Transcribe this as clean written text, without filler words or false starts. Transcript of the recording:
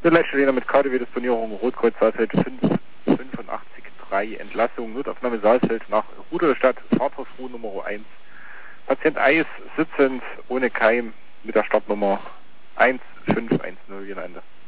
Der Leitstelle mit KDW-Disponierung Rotkreuz Saalfeld 585-3 Entlassung, Notaufnahme Saalfeld nach Rudolstadt, Fahrzeugruhe Nummer 1. Patient Eis sitzend, ohne Keim, mit der Startnummer 1510 hier am Ende.